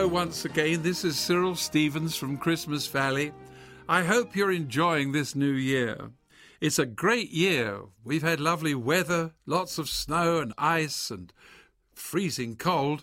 once again. This is Cyril Stevens from Christmas Valley. I hope you're enjoying this new year. It's a great year. We've had lovely weather, lots of snow and ice and freezing cold.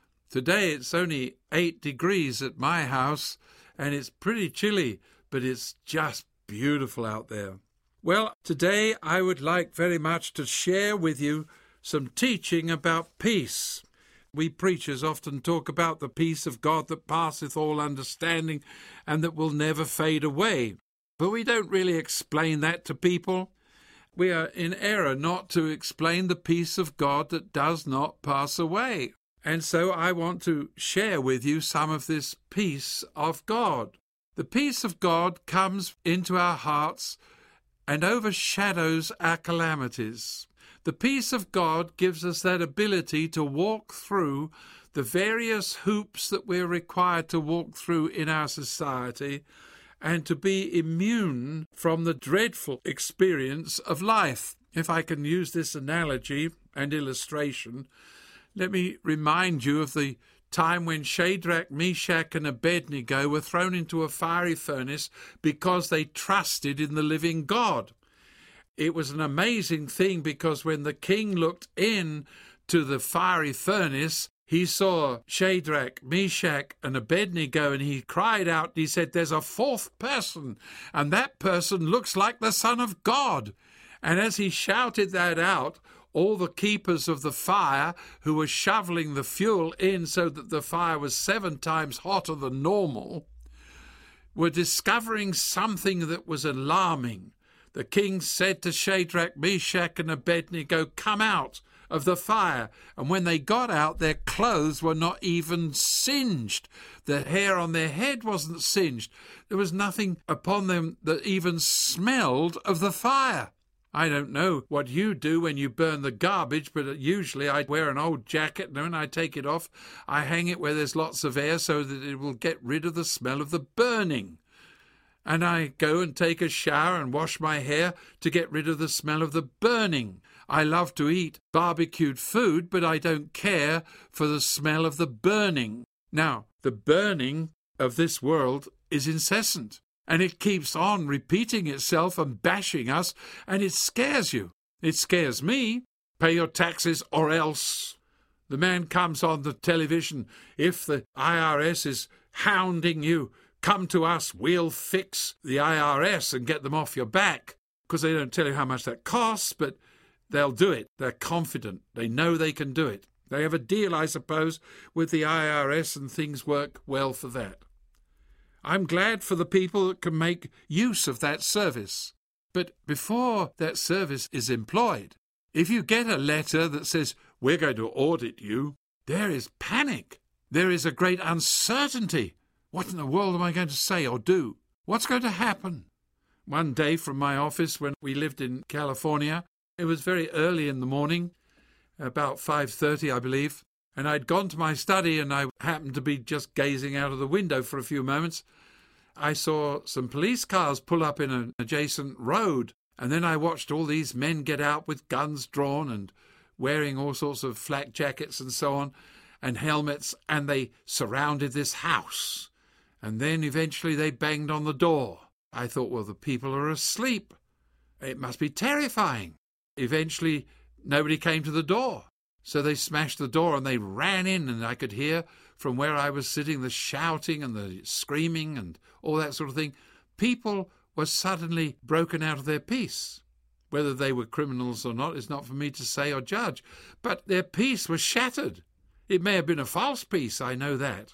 Today it's only 8 degrees at my house and it's pretty chilly, but it's just beautiful out there. Well, today I would like very much to share with you some teaching about peace. We preachers often talk about the peace of God that passeth all understanding and that will never fade away. But we don't really explain that to people. We are in error not to explain the peace of God that does not pass away. And so I want to share with you some of this peace of God. The peace of God comes into our hearts and overshadows our calamities. The peace of God gives us that ability to walk through the various hoops that we're required to walk through in our society and to be immune from the dreadful experience of life. If I can use this analogy and illustration, let me remind you of the time when Shadrach, Meshach, and Abednego were thrown into a fiery furnace because they trusted in the living God. It was an amazing thing because when the king looked in to the fiery furnace, he saw Shadrach, Meshach, and Abednego, and he cried out, he said, "There's a fourth person, and that person looks like the Son of God." And as he shouted that out, all the keepers of the fire who were shoveling the fuel in so that the fire was 7 times hotter than normal were discovering something that was alarming. The king said to Shadrach, Meshach, and Abednego, "Come out of the fire." And when they got out, their clothes were not even singed. The hair on their head wasn't singed. There was nothing upon them that even smelled of the fire. I don't know what you do when you burn the garbage, but usually I wear an old jacket, and when I take it off, I hang it where there's lots of air so that it will get rid of the smell of the burning. And I go and take a shower and wash my hair to get rid of the smell of the burning. I love to eat barbecued food, but I don't care for the smell of the burning. Now, the burning of this world is incessant, and it keeps on repeating itself and bashing us, and it scares you. It scares me. Pay your taxes or else. The man comes on the television. If the IRS is hounding you, come to us, we'll fix the IRS and get them off your back. Because they don't tell you how much that costs, but they'll do it. They're confident. They know they can do it. They have a deal, I suppose, with the IRS, and things work well for that. I'm glad for the people that can make use of that service. But before that service is employed, if you get a letter that says, "We're going to audit you," there is panic. There is a great uncertainty. What in the world am I going to say or do? What's going to happen? One day from my office when we lived in California, it was very early in the morning, about 5:30, I believe, and I'd gone to my study and I happened to be just gazing out of the window for a few moments. I saw some police cars pull up in an adjacent road, and then I watched all these men get out with guns drawn and wearing all sorts of flak jackets and so on, and helmets, and they surrounded this house. And then eventually they banged on the door. I thought, well, the people are asleep. It must be terrifying. Eventually, nobody came to the door. So they smashed the door and they ran in, and I could hear from where I was sitting the shouting and the screaming and all that sort of thing. People were suddenly broken out of their peace. Whether they were criminals or not is not for me to say or judge. But their peace was shattered. It may have been a false peace, I know that.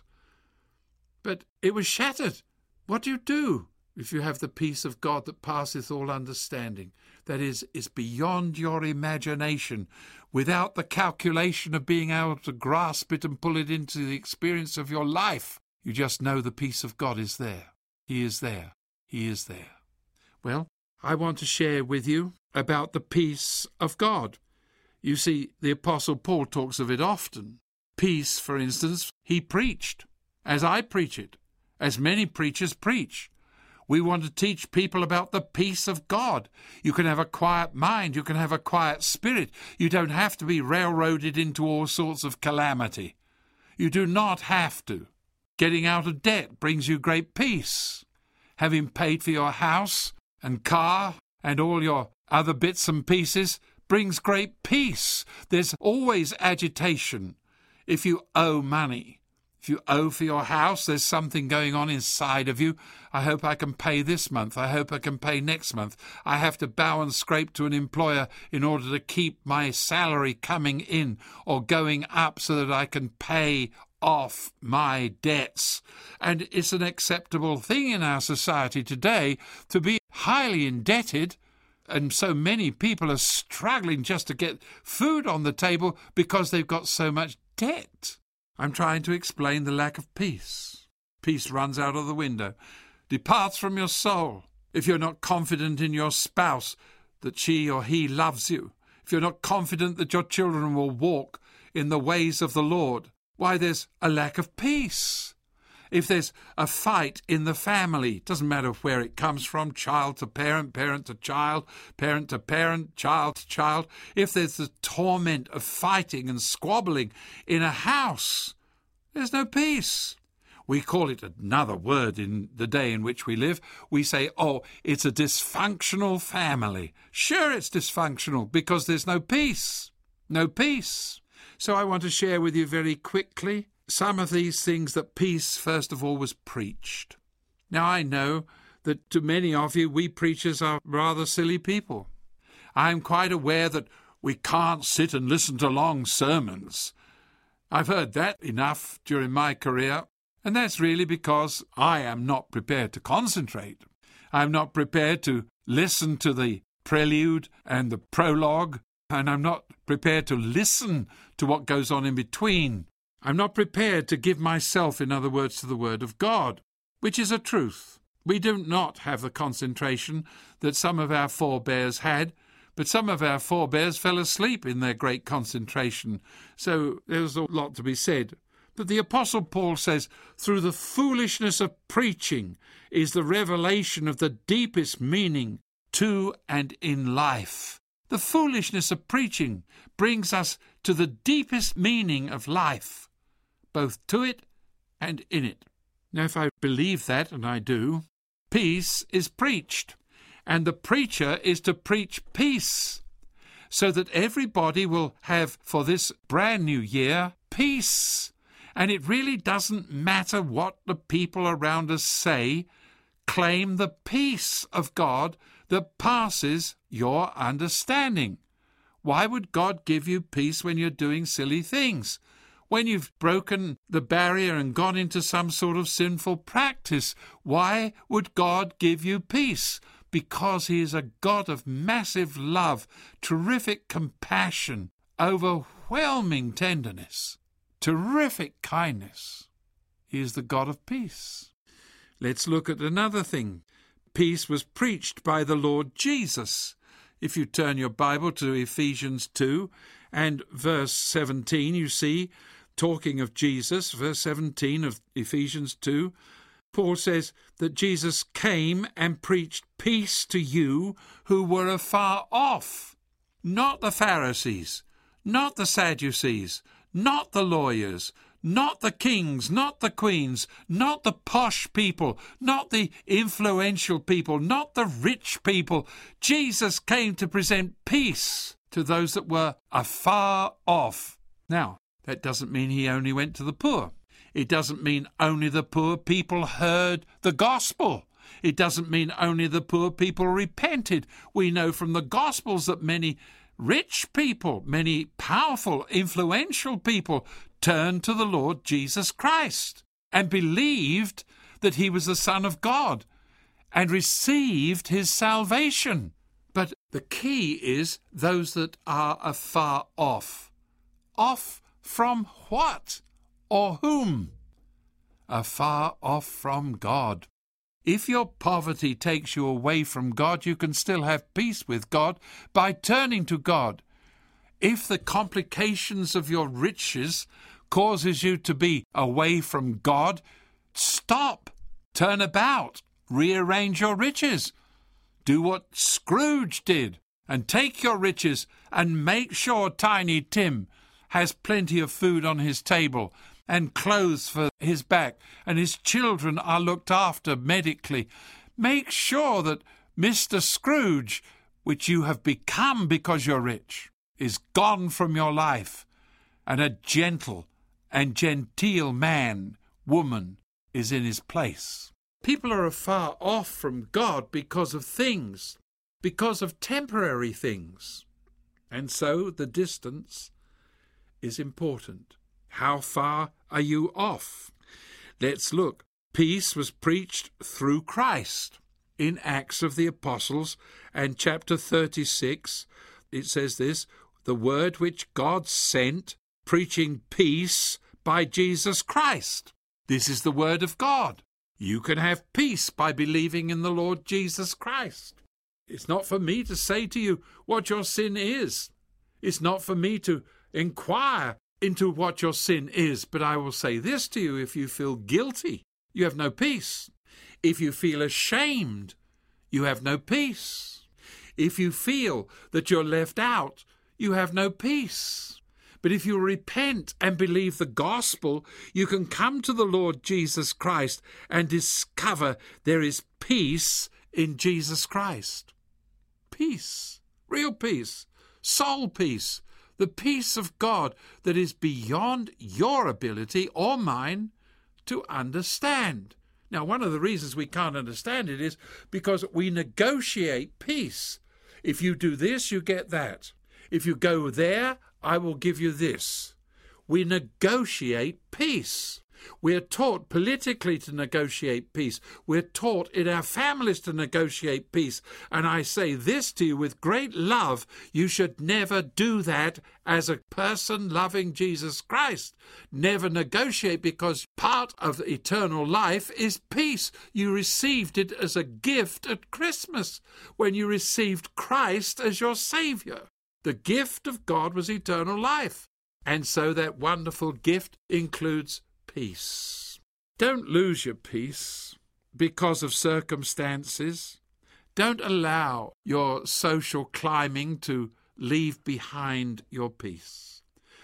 But it was shattered. What do you do if you have the peace of God that passeth all understanding? That is beyond your imagination, without the calculation of being able to grasp it and pull it into the experience of your life. You just know the peace of God is there. He is there. He is there. Well, I want to share with you about the peace of God. You see, the Apostle Paul talks of it often. Peace, for instance, he preached, as I preach it, as many preachers preach. We want to teach people about the peace of God. You can have a quiet mind. You can have a quiet spirit. You don't have to be railroaded into all sorts of calamity. You do not have to. Getting out of debt brings you great peace. Having paid for your house and car and all your other bits and pieces brings great peace. There's always agitation if you owe money. If you owe for your house, there's something going on inside of you. I hope I can pay this month. I hope I can pay next month. I have to bow and scrape to an employer in order to keep my salary coming in or going up so that I can pay off my debts. And it's an acceptable thing in our society today to be highly indebted, and so many people are struggling just to get food on the table because they've got so much debt. I'm trying to explain the lack of peace. Peace runs out of the window, departs from your soul. If you're not confident in your spouse that she or he loves you, if you're not confident that your children will walk in the ways of the Lord, why, there's a lack of peace. If there's a fight in the family, doesn't matter where it comes from, child to parent, parent to child, parent to parent, child to child, if there's the torment of fighting and squabbling in a house, there's no peace. We call it another word in the day in which we live. We say, oh, it's a dysfunctional family. Sure, it's dysfunctional because there's no peace. No peace. So I want to share with you very quickly some of these things that peace, first of all, was preached. Now, I know that to many of you, we preachers are rather silly people. I'm quite aware that we can't sit and listen to long sermons. I've heard that enough during my career, and that's really because I am not prepared to concentrate. I'm not prepared to listen to the prelude and the prologue, and I'm not prepared to listen to what goes on in between. I'm not prepared to give myself, in other words, to the Word of God, which is a truth. We do not have the concentration that some of our forebears had, but some of our forebears fell asleep in their great concentration. So there's a lot to be said. But the Apostle Paul says, through the foolishness of preaching is the revelation of the deepest meaning to and in life. The foolishness of preaching brings us to the deepest meaning of life, both to it and in it. Now, if I believe that, and I do, peace is preached, and the preacher is to preach peace, so that everybody will have, for this brand new year, peace. And it really doesn't matter what the people around us say. Claim the peace of God that passes your understanding. Why would God give you peace when you're doing silly things? When you've broken the barrier and gone into some sort of sinful practice, why would God give you peace? Because he is a God of massive love, terrific compassion, overwhelming tenderness, terrific kindness. He is the God of peace. Let's look at another thing. Peace was preached by the Lord Jesus. If you turn your Bible to Ephesians 2 and verse 17, you see, talking of Jesus, verse 17 of Ephesians 2, Paul says that Jesus came and preached peace to you who were afar off. Not the Pharisees, not the Sadducees, not the lawyers, not the kings, not the queens, not the posh people, not the influential people, not the rich people. Jesus came to present peace to those that were afar off. Now, that doesn't mean he only went to the poor. It doesn't mean only the poor people heard the gospel. It doesn't mean only the poor people repented. We know from the Gospels that many rich people, many powerful, influential people turned to the Lord Jesus Christ and believed that he was the Son of God and received his salvation. But the key is those that are afar off. Off from what or whom? Afar off from God. If your poverty takes you away from God, you can still have peace with God by turning to God. If the complications of your riches causes you to be away from God, stop, turn about, rearrange your riches. Do what Scrooge did and take your riches and make sure Tiny Tim has plenty of food on his table and clothes for his back, and his children are looked after medically. Make sure that Mr. Scrooge, which you have become because you're rich, is gone from your life, and a gentle and genteel man, woman, is in his place. People are afar off from God because of things, because of temporary things. And so the distance is important. How far are you off? Let's look. Peace was preached through Christ. In Acts of the Apostles and chapter 36, it says this, the word which God sent, preaching peace by Jesus Christ. This is the word of God. You can have peace by believing in the Lord Jesus Christ. It's not for me to say to you what your sin is. It's not for me to inquire into what your sin is, but I will say this to you: if you feel guilty, you have no peace. If you feel ashamed, you have no peace. If you feel that you're left out, you have no peace. But if you repent and believe the gospel, you can come to the Lord Jesus Christ and discover there is peace in Jesus Christ. Peace, real peace, soul peace, the peace of God that is beyond your ability or mine to understand. Now, one of the reasons we can't understand it is because we negotiate peace. If you do this, you get that. If you go there, I will give you this. We negotiate peace. We're taught politically to negotiate peace. We're taught in our families to negotiate peace. And I say this to you with great love: you should never do that as a person loving Jesus Christ. Never negotiate, because part of eternal life is peace. You received it as a gift at Christmas when you received Christ as your Saviour. The gift of God was eternal life. And so that wonderful gift includes peace. Don't lose your peace because of circumstances. Don't allow your social climbing to leave behind your peace.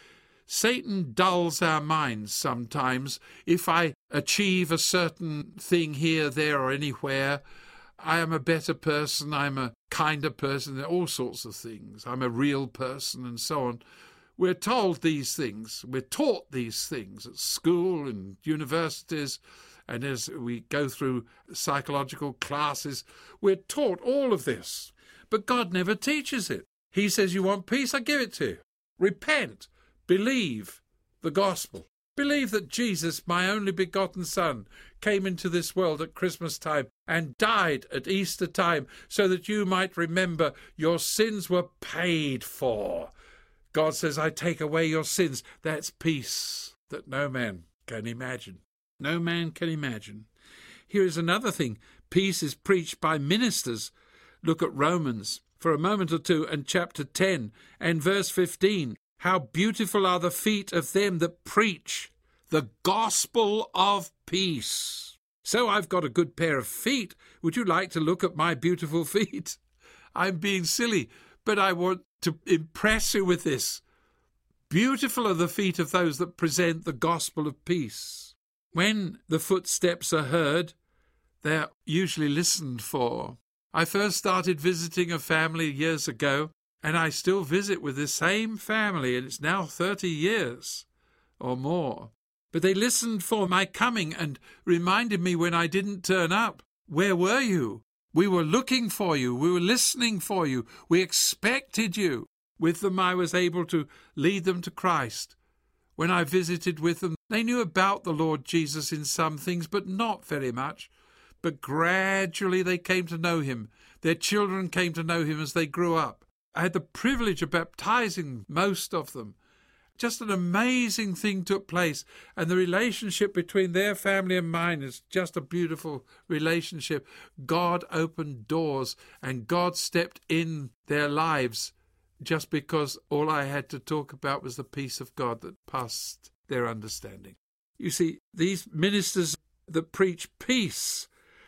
Satan dulls our minds sometimes. If I achieve a certain thing here, there, or anywhere, I am a better person, I'm a kinder person, all sorts of things. I'm a real person, and so on. We're told these things. We're taught these things at school and universities, and as we go through psychological classes, we're taught all of this. But God never teaches it. He says, you want peace? I give it to you. Repent. Believe the gospel. Believe that Jesus, my only begotten Son, came into this world at Christmas time and died at Easter time so that you might remember your sins were paid for. God says, I take away your sins. That's peace that no man can imagine. No man can imagine. Here is another thing. Peace is preached by ministers. Look at Romans for a moment or two and chapter 10 and verse 15. How beautiful are the feet of them that preach the gospel of peace. So I've got a good pair of feet. Would you like to look at my beautiful feet? I'm being silly, but I want to impress you with this. Beautiful are the feet of those that present the gospel of peace. When the footsteps are heard, they're usually listened for. I first started visiting a family years ago, and I still visit with the same family, and it's now 30 years or more. But they listened for my coming and reminded me when I didn't turn up. Where were you? We were looking for you. We were listening for you. We expected you. With them, I was able to lead them to Christ. When I visited with them, they knew about the Lord Jesus in some things, but not very much. But gradually they came to know him. Their children came to know him as they grew up. I had the privilege of baptizing most of them. Just an amazing thing took place, and the relationship between their family and mine is just a beautiful relationship. God opened doors, and God stepped in their lives just because all I had to talk about was the peace of God that passed their understanding. You see, these ministers that preach peace,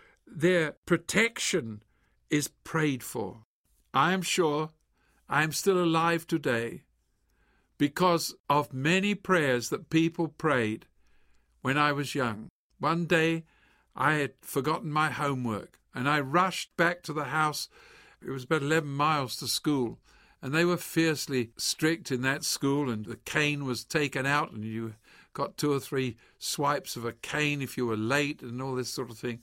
their protection is prayed for. I am sure I am still alive today because of many prayers that people prayed when I was young. One day I had forgotten my homework, and I rushed back to the house. It was about 11 miles to school, and they were fiercely strict in that school, and the cane was taken out, and you got 2 or 3 swipes of a cane if you were late and all this sort of thing.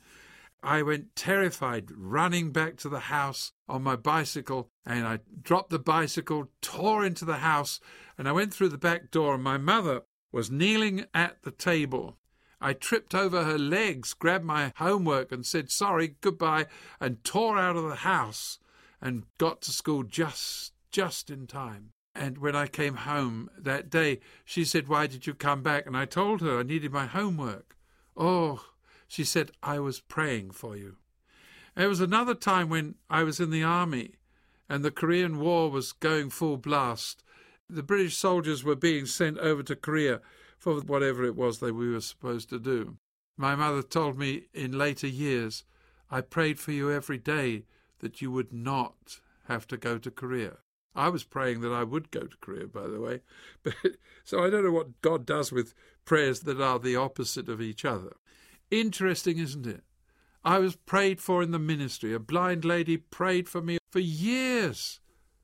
I went terrified, running back to the house on my bicycle, and I dropped the bicycle, tore into the house, and I went through the back door, and my mother was kneeling at the table. I tripped over her legs, grabbed my homework and said, "Sorry, goodbye," and tore out of the house and got to school just in time. And when I came home that day, she said, "Why did you come back?" And I told her I needed my homework. "Oh," she said, "I was praying for you." There was another time when I was in the army and the Korean War was going full blast. The British soldiers were being sent over to Korea for whatever it was that we were supposed to do. My mother told me in later years, "I prayed for you every day that you would not have to go to Korea." I was praying that I would go to Korea, by the way. But so I don't know what God does with prayers that are the opposite of each other. Interesting, isn't it? I was prayed for in the ministry. A blind lady prayed for me for years.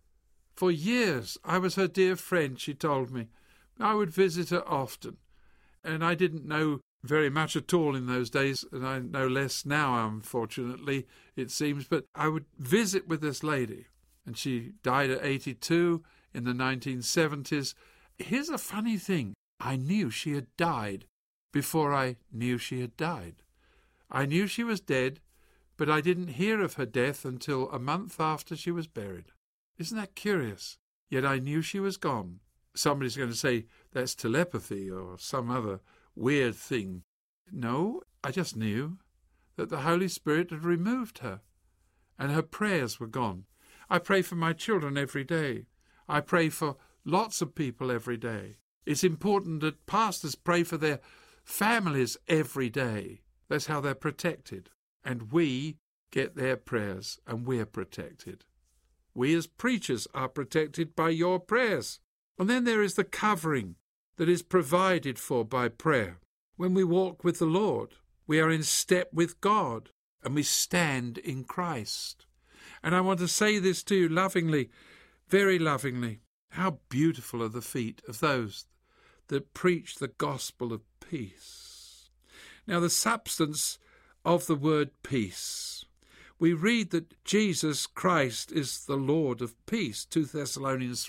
For years. I was her dear friend, she told me. I would visit her often. And I didn't know very much at all in those days, and I know less now, unfortunately, it seems. But I would visit with this lady. And she died at 82 in the 1970s. Here's a funny thing. I knew she had died before I knew she had died. I knew she was dead, but I didn't hear of her death until a month after she was buried. Isn't that curious? Yet I knew she was gone. Somebody's going to say that's telepathy or some other weird thing. No, I just knew that the Holy Spirit had removed her, and her prayers were gone. I pray for my children every day. I pray for lots of people every day. It's important that pastors pray for their families every day. That's how they're protected. And we get their prayers, and we're protected. We as preachers are protected by your prayers. And then there is the covering that is provided for by prayer. When we walk with the Lord, we are in step with God, and we stand in Christ. And I want to say this to you lovingly, very lovingly. How beautiful are the feet of those that preach the gospel of peace. Now, the substance of the word peace. We read that Jesus Christ is the Lord of peace. 2 Thessalonians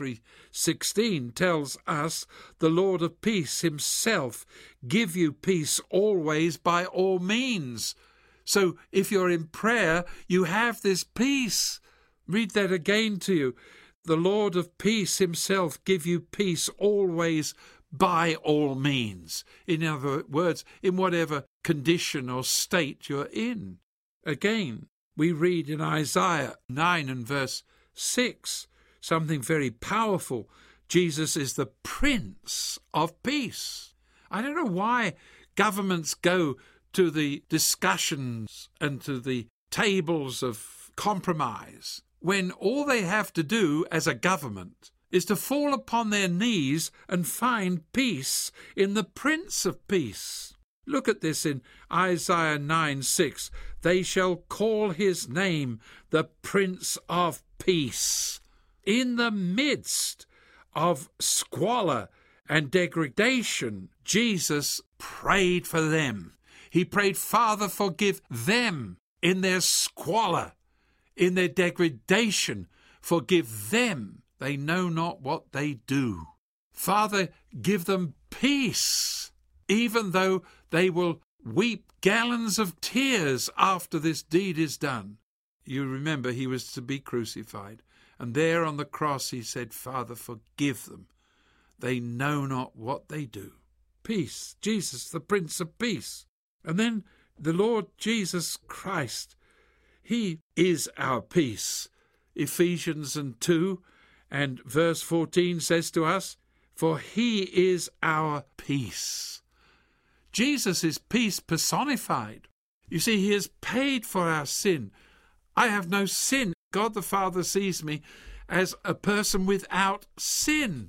3:16 tells us, "The Lord of peace himself give you peace always by all means." So if you're in prayer, you have this peace. Read that again to you. "The Lord of peace himself give you peace always by all means." In other words, in whatever condition or state you're in. Again, we read in Isaiah 9 and verse 6, something very powerful. Jesus is the Prince of Peace. I don't know why governments go to the discussions and to the tables of compromise when all they have to do as a government is to fall upon their knees and find peace in the Prince of Peace. Look at this in Isaiah 9:6. "They shall call his name the Prince of Peace." In the midst of squalor and degradation, Jesus prayed for them. He prayed, "Father, forgive them in their squalor, in their degradation. Forgive them. They know not what they do." Father, give them peace, even though they will weep gallons of tears after this deed is done. You remember he was to be crucified, and there on the cross he said, "Father, forgive them. They know not what they do." Peace, Jesus, the Prince of Peace. And then the Lord Jesus Christ, he is our peace. Ephesians 2 and verse 14 says to us, "For he is our peace." Jesus is peace personified. You see, he has paid for our sin. I have no sin. God the Father sees me as a person without sin.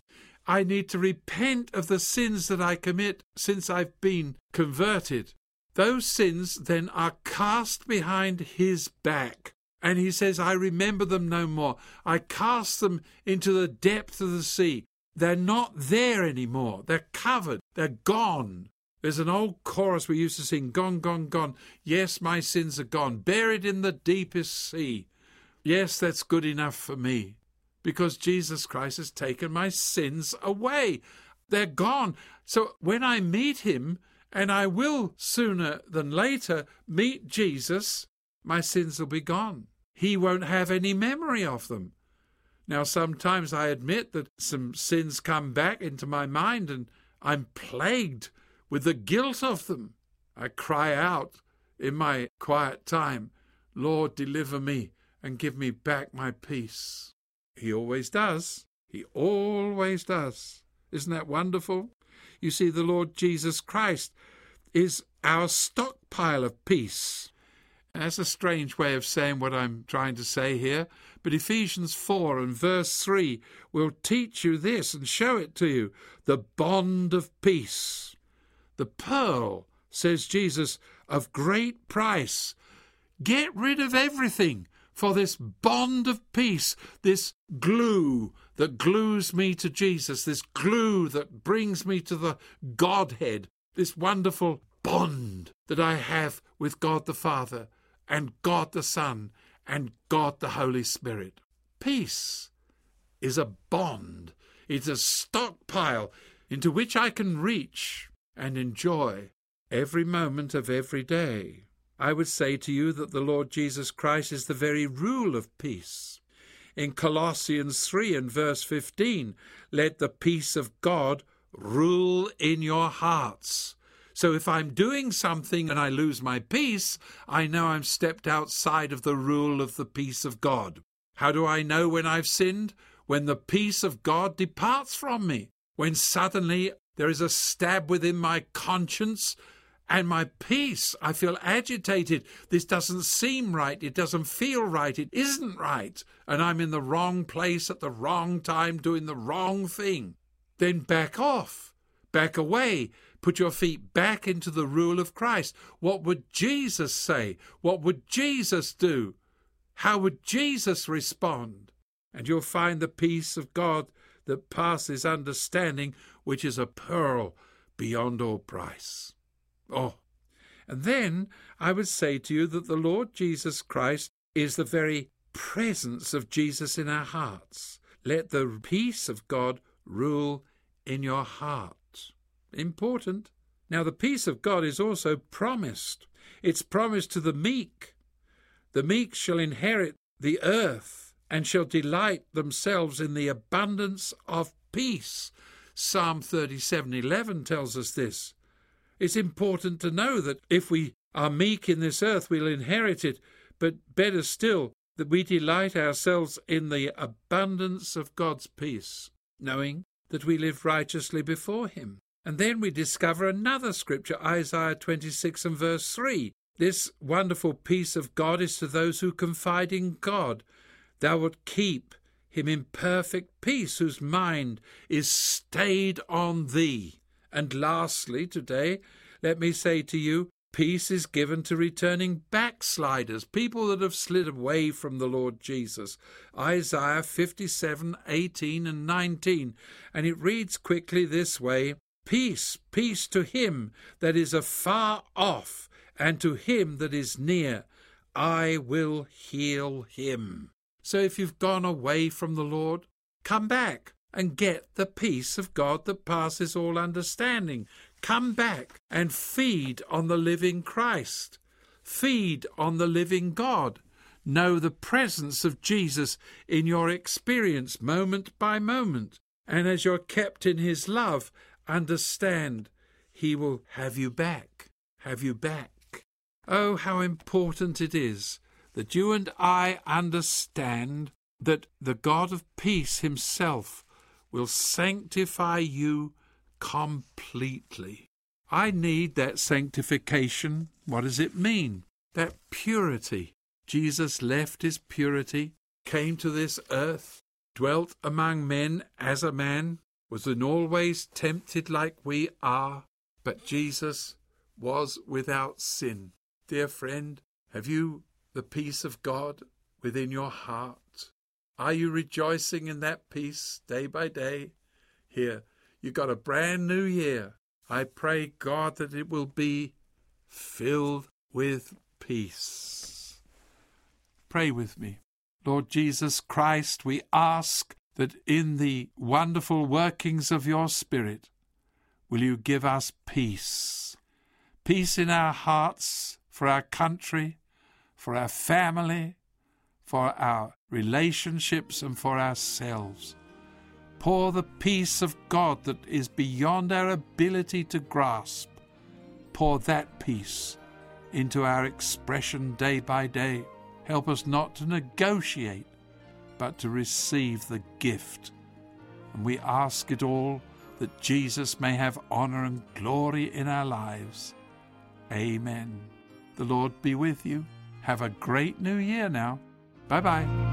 I need to repent of the sins that I commit since I've been converted. Those sins then are cast behind his back. And he says, I remember them no more. I cast them into the depth of the sea. They're not there anymore. They're covered. They're gone. There's an old chorus we used to sing, gone, gone, gone. Yes, my sins are gone, buried in the deepest sea. Yes, that's good enough for me, because Jesus Christ has taken my sins away. They're gone. So when I meet him, and I will sooner than later meet Jesus, my sins will be gone. He won't have any memory of them. Now, sometimes I admit that some sins come back into my mind and I'm plagued with the guilt of them. I cry out in my quiet time, Lord, deliver me and give me back my peace. He always does. He always does. Isn't that wonderful? You see, the Lord Jesus Christ is our stockpile of peace. That's a strange way of saying what I'm trying to say here, but Ephesians 4 and verse 3 will teach you this and show it to you. The bond of peace. The pearl, says Jesus, of great price. Get rid of everything for this bond of peace, this glue that glues me to Jesus, this glue that brings me to the Godhead, this wonderful bond that I have with God the Father and God the Son and God the Holy Spirit. Peace is a bond. It's a stockpile into which I can reach and enjoy every moment of every day. I would say to you that the Lord Jesus Christ is the very rule of peace. In Colossians 3 and verse 15, let the peace of God rule in your hearts. So if I'm doing something and I lose my peace, I know I'm stepped outside of the rule of the peace of God. How do I know when I've sinned? When the peace of God departs from me. When suddenly there is a stab within my conscience and my peace. I feel agitated. This doesn't seem right. It doesn't feel right. It isn't right. And I'm in the wrong place at the wrong time doing the wrong thing. Then back off. Back away. Put your feet back into the rule of Christ. What would Jesus say? What would Jesus do? How would Jesus respond? And you'll find the peace of God that passes understanding, which is a pearl beyond all price. Oh, and then I would say to you that the Lord Jesus Christ is the very presence of Jesus in our hearts. Let the peace of God rule in your heart. Important. Now, the peace of God is also promised. It's promised to the meek. The meek shall inherit the earth and shall delight themselves in the abundance of peace. Psalm 37:11 tells us this. It's important to know that if we are meek in this earth, we'll inherit it, but better still, that we delight ourselves in the abundance of God's peace, knowing that we live righteously before him. And then we discover another scripture, Isaiah 26 and verse 3. This wonderful peace of God is to those who confide in God. Thou wilt keep him in perfect peace, whose mind is stayed on thee. And lastly, today, let me say to you, peace is given to returning backsliders, people that have slid away from the Lord Jesus. Isaiah 57:18 and 19. And it reads quickly this way, peace, peace to him that is afar off, and to him that is near. I will heal him. So if you've gone away from the Lord, come back and get the peace of God that passes all understanding. Come back and feed on the living Christ. Feed on the living God. Know the presence of Jesus in your experience moment by moment. And as you're kept in his love, understand he will have you back. Have you back. Oh, how important it is that you and I understand that the God of peace himself will sanctify you completely. I need that sanctification. What does it mean? That purity. Jesus left his purity, came to this earth, dwelt among men as a man, was in all ways tempted like we are, but Jesus was without sin. Dear friend, have you the peace of God within your heart? Are you rejoicing in that peace day by day? Here, you've got a brand new year. I pray, God, that it will be filled with peace. Pray with me. Lord Jesus Christ, we ask that in the wonderful workings of your Spirit, will you give us peace? Peace in our hearts, for our country, for our family, for our relationships, and for ourselves. Pour the peace of God that is beyond our ability to grasp. Pour that peace into our expression day by day. Help us not to negotiate, but to receive the gift. And we ask it all that Jesus may have honor and glory in our lives. Amen. The Lord be with you. Have a great new year now. Bye-bye.